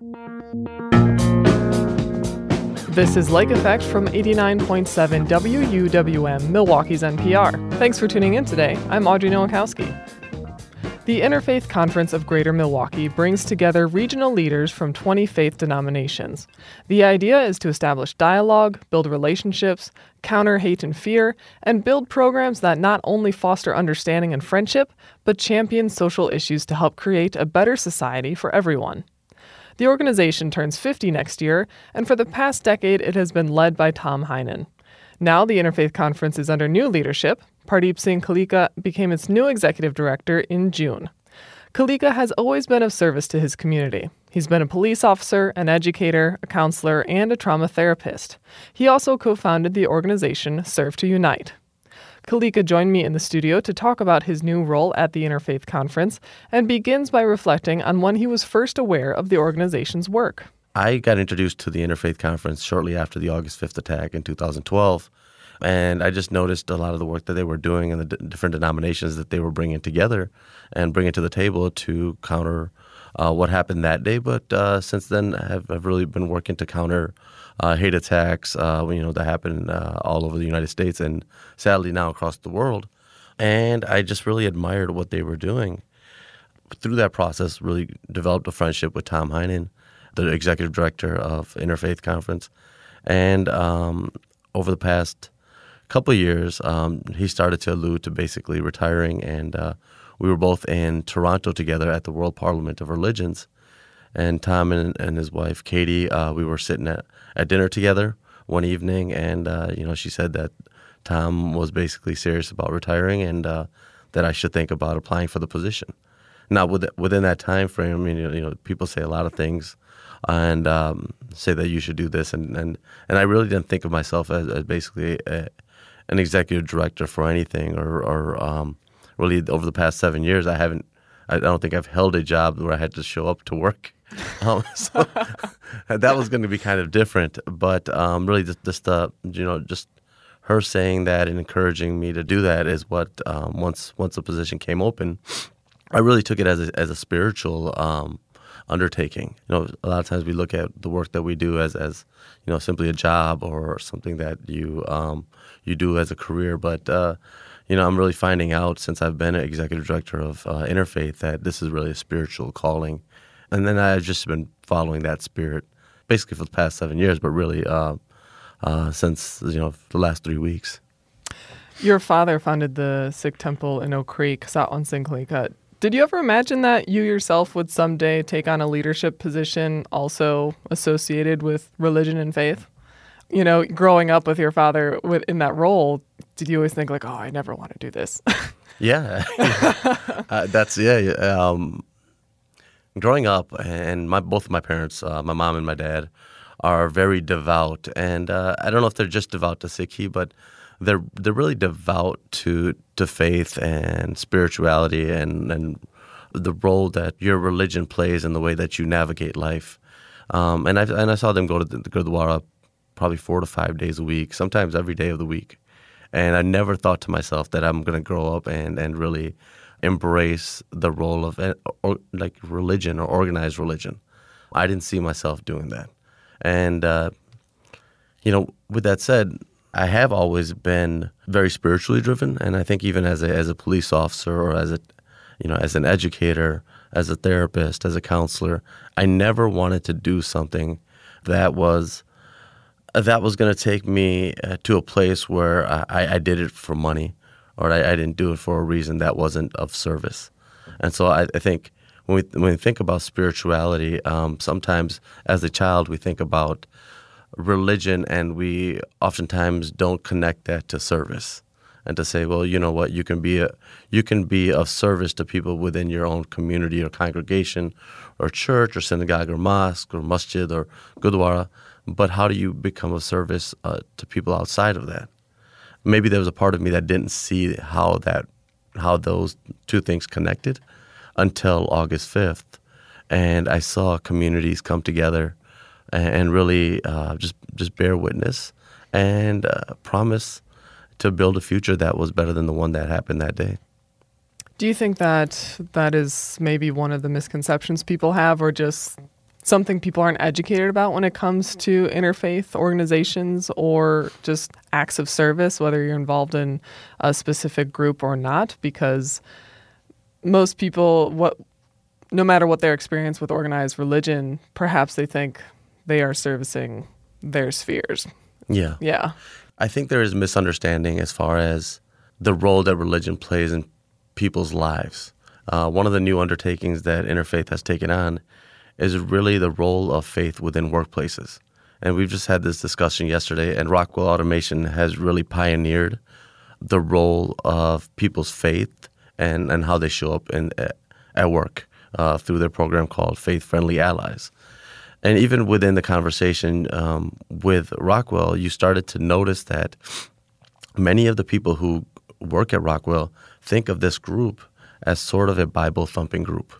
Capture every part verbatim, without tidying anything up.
This is Lake Effect from eighty-nine point seven W U W M, Milwaukee's N P R. Thanks for tuning in today. I'm Audrey Nowakowski. The Interfaith Conference of Greater Milwaukee brings together regional leaders from twenty faith denominations. The idea is to establish dialogue, build relationships, counter hate and fear, and build programs that not only foster understanding and friendship, but champion social issues to help create a better society for everyone. The organization turns fifty next year, and for the past decade it has been led by Tom Heinen. Now the Interfaith Conference is under new leadership. Pardeep Singh Kalika became its new executive director in June. Kalika has always been of service to his community. He's been a police officer, an educator, a counselor, and a trauma therapist. He also co-founded the organization Serve to Unite. Kalika joined me in the studio to talk about his new role at the Interfaith Conference and begins by reflecting on when he was first aware of the organization's work. I got introduced to the Interfaith Conference shortly after the August fifth attack in two thousand twelve, and I just noticed a lot of the work that they were doing and the d- different denominations that they were bringing together and bringing to the table to counter uh, what happened that day. But uh, since then, I've, I've really been working to counter uh, hate attacks, uh, you know, that happen uh, all over the United States and sadly now across the world. And I just really admired what they were doing. Through that process, really developed a friendship with Tom Heinen, the executive director of Interfaith Conference. And um, over the past couple of years, um, he started to allude to basically retiring. And uh, we were both in Toronto together at the World Parliament of Religions. And Tom and, and his wife, Katie, uh, we were sitting at, at dinner together one evening. And, uh, you know, she said that Tom was basically serious about retiring and uh, that I should think about applying for the position. Now, within that time frame, I mean, you know, people say a lot of things and um, say that you should do this. And, and, and I really didn't think of myself as, as basically a, an executive director for anything or, or um, really over the past seven years, I haven't, I don't think I've held a job where I had to show up to work. Um, so that was going to be kind of different. But um, really just, just uh, you know, just her saying that and encouraging me to do that is what, um, once once the position came open, I really took it as a, as a spiritual um, undertaking. You know, a lot of times we look at the work that we do as, as you know, simply a job or something that you um, you do as a career. But, uh, you know, I'm really finding out since I've been an executive director of uh, Interfaith that this is really a spiritual calling. And then I've just been following that spirit basically for the past seven years, but really uh, uh, since, you know, the last three weeks. Your father founded the Sikh temple in Oak Creek, Satwan Singh Kalika. Did you ever imagine that you yourself would someday take on a leadership position also associated with religion and faith? You know, growing up with your father in that role, did you always think like, oh, I never want to do this? Yeah. uh, that's, yeah. Um, growing up, and my both of my parents, uh, my mom and my dad, are very devout. And uh, I don't know if they're just devout to Sikhi, but they're they're really devout to to faith and spirituality and, and the role that your religion plays in the way that you navigate life. Um, and I and I saw them go to the, the Gurdwara probably four to five days a week, sometimes every day of the week. And I never thought to myself that I'm going to grow up and, and really embrace the role of or, like religion or organized religion. I didn't see myself doing that. And, uh, you know, with that said, I have always been very spiritually driven, and I think even as a as a police officer or as a, you know, as an educator, as a therapist, as a counselor, I never wanted to do something that was that was going to take me uh, to a place where I, I did it for money, or I, I didn't do it for a reason that wasn't of service. And so I, I think when we when we think about spirituality, um, sometimes as a child we think about religion, and we oftentimes don't connect that to service, and to say, well, you know what, you can be a, you can be of service to people within your own community or congregation, or church or synagogue or mosque or masjid or gurdwara, but how do you become of service uh, to people outside of that? Maybe there was a part of me that didn't see how that how those two things connected until August fifth, and I saw communities come together and really uh, just just bear witness and uh, promise to build a future that was better than the one that happened that day. Do you think that that is maybe one of the misconceptions people have, or just something people aren't educated about when it comes to interfaith organizations or just acts of service, whether you're involved in a specific group or not, because most people, what, no matter what their experience with organized religion, perhaps they think they are servicing their spheres. Yeah. Yeah. I think there is misunderstanding as far as the role that religion plays in people's lives. Uh, one of the new undertakings that Interfaith has taken on is really the role of faith within workplaces. And we've just had this discussion yesterday, and Rockwell Automation has really pioneered the role of people's faith and, and how they show up in, at work uh, through their program called Faith Friendly Allies. And even within the conversation um, with Rockwell, you started to notice that many of the people who work at Rockwell think of this group as sort of a Bible-thumping group.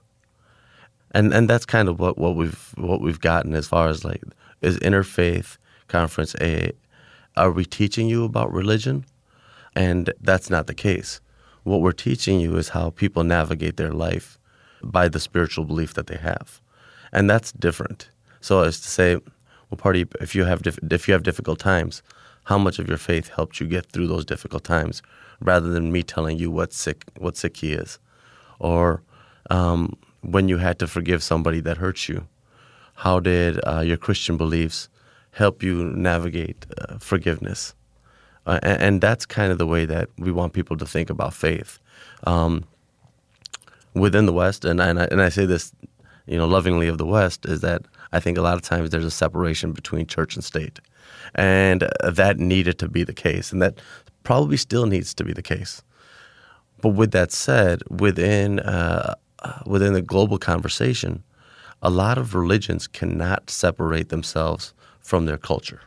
And and that's kind of what, what we've what we've gotten as far as like, is Interfaith Conference a, are we teaching you about religion? And that's not the case. What we're teaching you is how people navigate their life by the spiritual belief that they have. And that's different. So as to say, well, party, if you have dif- if you have difficult times, how much of your faith helped you get through those difficult times, rather than me telling you what sick what sicky is, or um, when you had to forgive somebody that hurt you, how did uh, your Christian beliefs help you navigate uh, forgiveness? Uh, and, and that's kind of the way that we want people to think about faith um, within the West. And and I, and I say this, you know, lovingly of the West, is that I think a lot of times there's a separation between church and state, and uh, that needed to be the case, and that probably still needs to be the case. But with that said, within uh, within the global conversation, a lot of religions cannot separate themselves from their culture.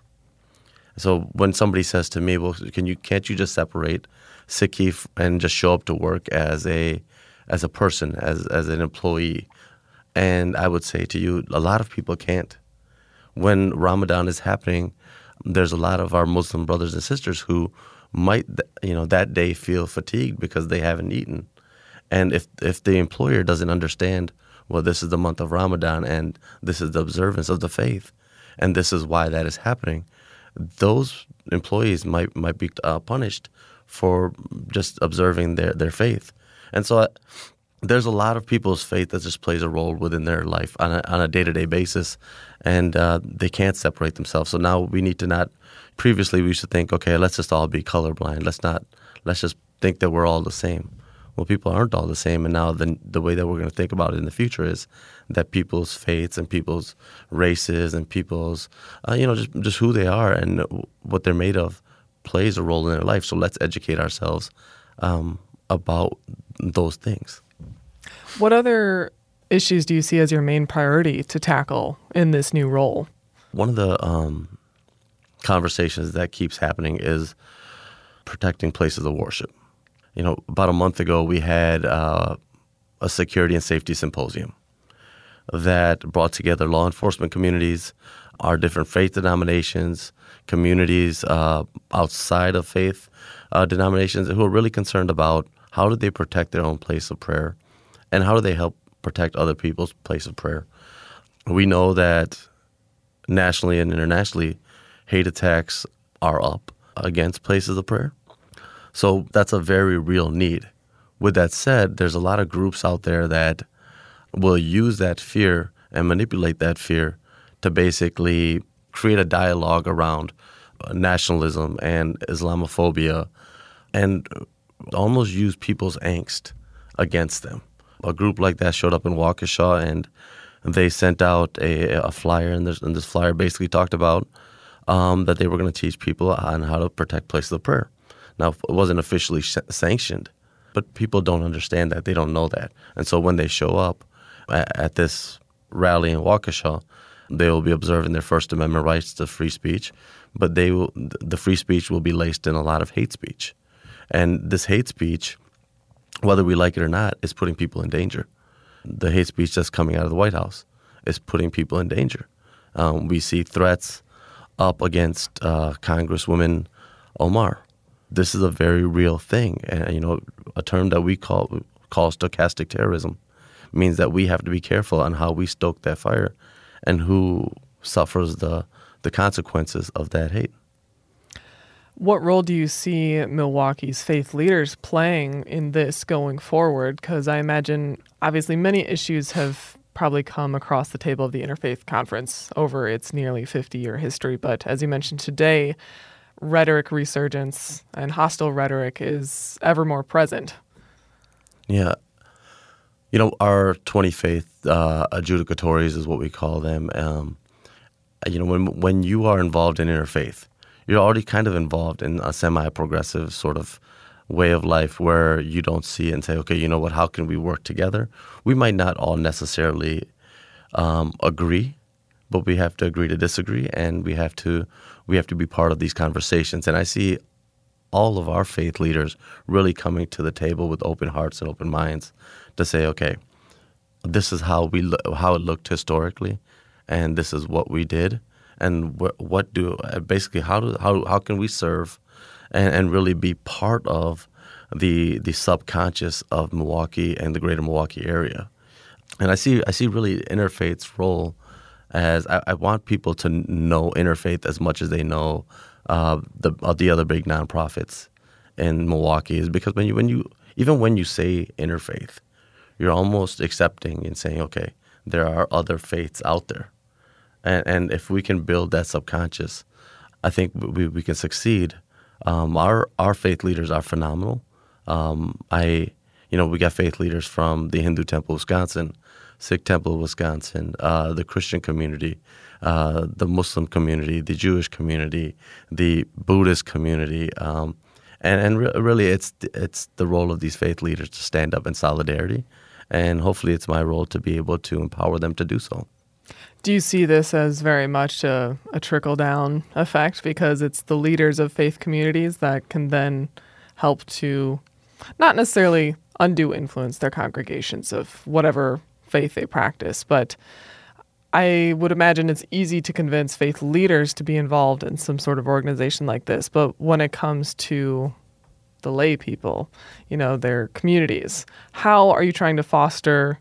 So when somebody says to me, "Well, can you can't you just separate Sikhi and just show up to work as a as a person, as as an employee?" And I would say to you, a lot of people can't. When Ramadan is happening, there's a lot of our Muslim brothers and sisters who might, you know, that day feel fatigued because they haven't eaten. And if if the employer doesn't understand, well, this is the month of Ramadan and this is the observance of the faith, and this is why that is happening, those employees might might be uh, punished for just observing their, their faith. And so I, there's a lot of people's faith that just plays a role within their life on a, on a day-to-day basis, and uh, they can't separate themselves. So now we need to not, previously we used to think, okay, let's just all be colorblind. Let's not, let's just think that we're all the same. Well, people aren't all the same, and now the, the way that we're going to think about it in the future is that people's faiths and people's races and people's, uh, you know, just, just who they are and what they're made of plays a role in their life. So let's educate ourselves um, about those things. What other issues do you see as your main priority to tackle in this new role? One of the um, conversations that keeps happening is protecting places of worship. You know, about a month ago, we had uh, a security and safety symposium that brought together law enforcement communities, our different faith denominations, communities uh, outside of faith uh, denominations who are really concerned about how do they protect their own place of prayer, and how do they help protect other people's place of prayer. We know that nationally and internationally, hate attacks are up against places of prayer. So that's a very real need. With that said, there's a lot of groups out there that will use that fear and manipulate that fear to basically create a dialogue around nationalism and Islamophobia and almost use people's angst against them. A group like that showed up in Waukesha, and they sent out a, a flyer, and this, and this flyer basically talked about um, that they were going to teach people on how to protect places of prayer. Now, it wasn't officially sh- sanctioned, but people don't understand that. They don't know that. And so when they show up at, at this rally in Waukesha, they will be observing their First Amendment rights to free speech, but they will, the free speech will be laced in a lot of hate speech. And this hate speech, whether we like it or not, is putting people in danger. The hate speech that's coming out of the White House is putting people in danger. Um, we see threats up against uh, Congresswoman Omar. This is a very real thing, and you know, a term that we call call stochastic terrorism means that we have to be careful on how we stoke that fire, and who suffers the the consequences of that hate. What role do you see Milwaukee's faith leaders playing in this going forward? Because I imagine, obviously, many issues have probably come across the table of the Interfaith Conference over its nearly fifty-year history. But as you mentioned today, rhetoric resurgence and hostile rhetoric is ever more present. Yeah. You know, our twenty faith uh, adjudicatories is what we call them. Um, you know, when when you are involved in interfaith, you're already kind of involved in a semi-progressive sort of way of life where you don't see it and say, okay, you know what, how can we work together? We might not all necessarily um, agree, but we have to agree to disagree, and we have to we have to be part of these conversations. And I see all of our faith leaders really coming to the table with open hearts and open minds to say, okay, this is how we lo- how it looked historically, and this is what we did. And what, what do basically how do how how can we serve, and, and really be part of the the subconscious of Milwaukee and the greater Milwaukee area? And I see I see really Interfaith's role as I, I want people to know Interfaith as much as they know uh, the uh, the other big nonprofits in Milwaukee, is because when you when you even when you say Interfaith, you're almost accepting and saying, okay, there are other faiths out there. And, and if we can build that subconscious, I think we, we can succeed. Um, our our faith leaders are phenomenal. Um, I, you know, we got faith leaders from the Hindu Temple of Wisconsin, Sikh Temple of Wisconsin, uh, the Christian community, uh, the Muslim community, the Jewish community, the Buddhist community, um, and and re- really, it's it's the role of these faith leaders to stand up in solidarity, and hopefully, it's my role to be able to empower them to do so. Do you see this as very much a, a trickle-down effect, because it's the leaders of faith communities that can then help to not necessarily undue influence their congregations of whatever faith they practice, but I would imagine it's easy to convince faith leaders to be involved in some sort of organization like this, but when it comes to the lay people, you know, their communities, how are you trying to foster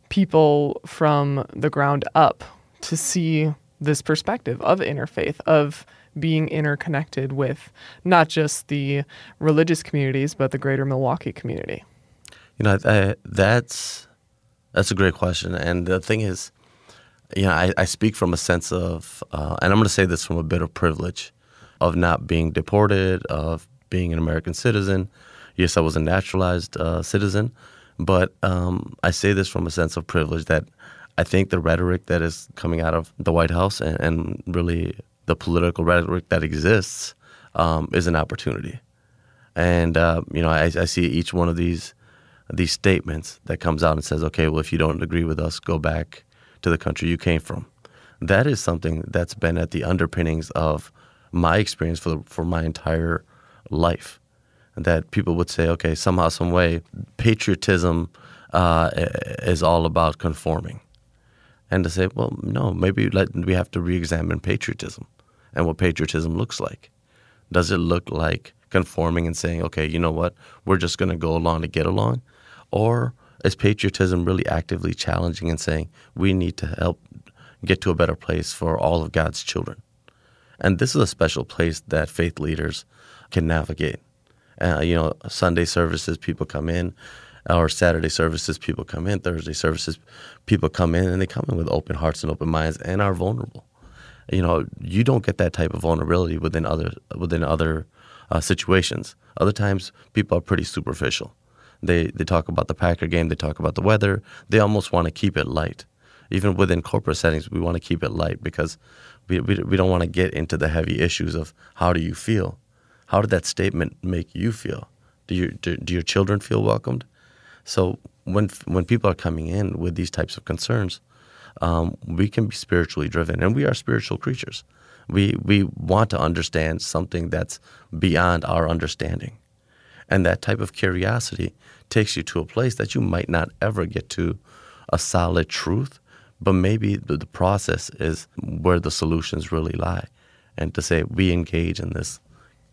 people from the ground up to see this perspective of interfaith, of being interconnected with not just the religious communities, but the greater Milwaukee community? You know, I, that's that's a great question. And the thing is, you know, I, I speak from a sense of, uh, and I'm going to say this from a bit of privilege, of not being deported, of being an American citizen. Yes, I was a naturalized uh, citizen, but um, I say this from a sense of privilege that I think the rhetoric that is coming out of the White House and, and really the political rhetoric that exists um, is an opportunity. And, uh, you know, I, I see each one of these these statements that comes out and says, okay, well, if you don't agree with us, go back to the country you came from. That is something that's been at the underpinnings of my experience for the, for my entire life. That people would say, okay, somehow, some way, patriotism uh, is all about conforming. And to say, well, no, maybe let, we have to re-examine patriotism and what patriotism looks like. Does it look like conforming and saying, okay, you know what, we're just going to go along to get along? Or is patriotism really actively challenging and saying, we need to help get to a better place for all of God's children? And this is a special place that faith leaders can navigate. Uh, you know, Sunday services, people come in, or Saturday services, people come in, Thursday services, people come in, and they come in with open hearts and open minds and are vulnerable. You know, you don't get that type of vulnerability within other within other uh, situations. Other times, people are pretty superficial. They they talk about the Packer game, they talk about the weather. They almost want to keep it light. Even within corporate settings, we want to keep it light because we we, we don't want to get into the heavy issues of how do you feel. How did that statement make you feel? Do you do, do your children feel welcomed? So when when people are coming in with these types of concerns, um, we can be spiritually driven, and we are spiritual creatures. We we want to understand something that's beyond our understanding, and that type of curiosity takes you to a place that you might not ever get to a solid truth, but maybe the, the process is where the solutions really lie, and to say we engage in this.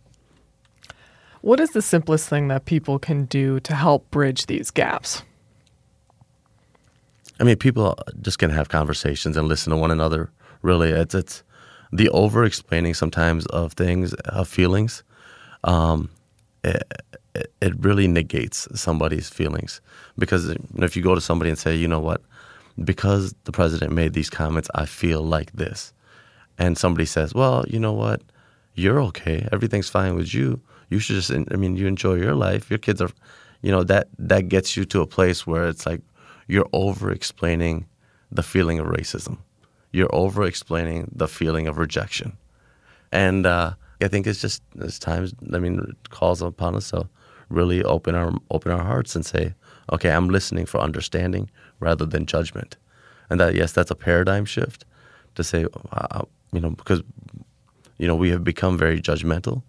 What is the simplest thing that people can do to help bridge these gaps? I mean, people just can have conversations and listen to one another. Really, it's it's the over-explaining sometimes of things, of feelings. Um, it, it really negates somebody's feelings, because if you go to somebody and say, you know what, because the president made these comments, I feel like this, and somebody says, well, you know what, you're okay, everything's fine with you. You should just, I mean, you enjoy your life. Your kids are, you know, that that gets you to a place where it's like you're over-explaining the feeling of racism. You're over-explaining the feeling of rejection. And uh, I think it's just, it's times, I mean, it calls upon us to really open our open our hearts and say, okay, I'm listening for understanding rather than judgment. And that, yes, that's a paradigm shift to say, uh, you know, because, you know, we have become very judgmental.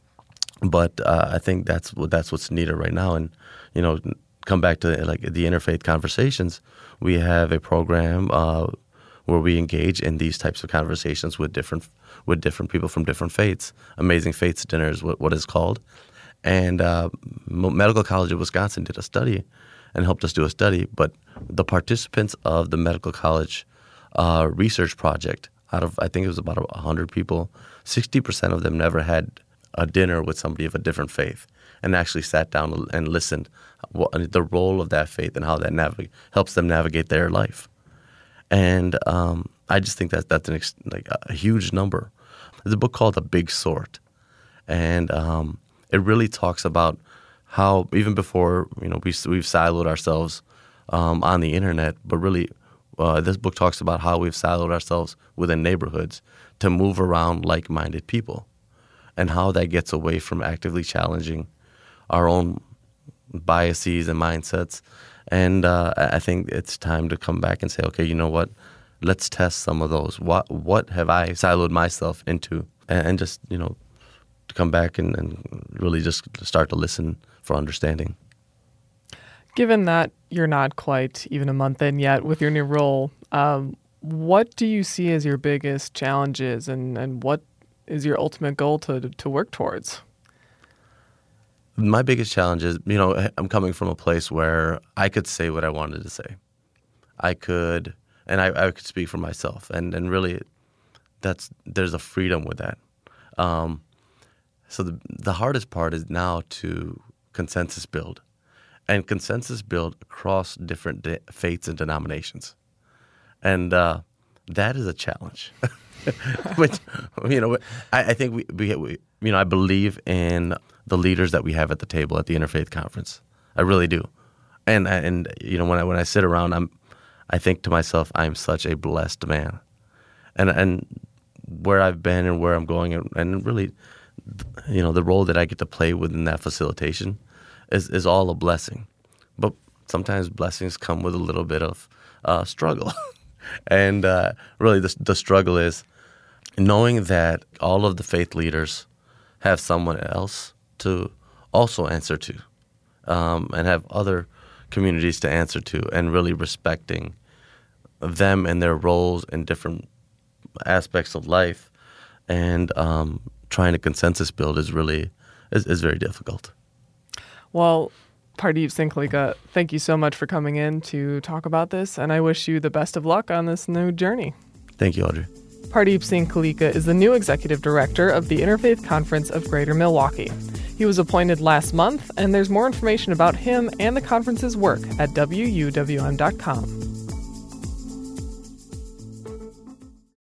But uh, I think that's what that's what's needed right now. And, you know, come back to like the Interfaith Conversations, we have a program uh, where we engage in these types of conversations with different with different people from different faiths. Amazing Faiths Dinner is what, what it's called. And uh, Medical College of Wisconsin did a study and helped us do a study. But the participants of the Medical College uh, research project, out of I think it was about one hundred people, sixty percent of them never had a dinner with somebody of a different faith and actually sat down and listened what, the role of that faith and how that navig- helps them navigate their life. And um, I just think that that's an ex- like a huge number. There's a book called The Big Sort, and um, it really talks about how even before, you know, we, we've siloed ourselves um, on the internet, but really uh, this book talks about how we've siloed ourselves within neighborhoods to move around like-minded people, and how that gets away from actively challenging our own biases and mindsets. And uh, I think it's time to come back and say, okay, you know what? Let's test some of those. What what have I siloed myself into? And, and just, you know, to come back and, and really just start to listen for understanding. Given that you're not quite even a month in yet with your new role, um, what do you see as your biggest challenges, and, and what is your ultimate goal to to work towards? My biggest challenge is, you know, I'm coming from a place where I could say what I wanted to say. I could, and I, I could speak for myself, and, and really, that's there's a freedom with that. Um, so the the hardest part is now to consensus build, and consensus build across different de- faiths and denominations, and uh, that is a challenge. Which, you know, I, I think we, we, we, you know, I believe in the leaders that we have at the table at the Interfaith Conference. I really do, and and you know, when I when I sit around, I'm, I think to myself, I'm such a blessed man, and and where I've been and where I'm going, and, and really, you know, the role that I get to play within that facilitation is is all a blessing, but sometimes blessings come with a little bit of uh, struggle, and uh, really, the the struggle is knowing that all of the faith leaders have someone else to also answer to, um, and have other communities to answer to, and really respecting them and their roles in different aspects of life, and um, trying to consensus build is really is, is very difficult. Well, Pardeep Singh Kalika, thank you so much for coming in to talk about this, and I wish you the best of luck on this new journey. Thank you, Audrey. Pardeep Singh Kalika is the new executive director of the Interfaith Conference of Greater Milwaukee. He was appointed last month, and there's more information about him and the conference's work at W U W M dot com.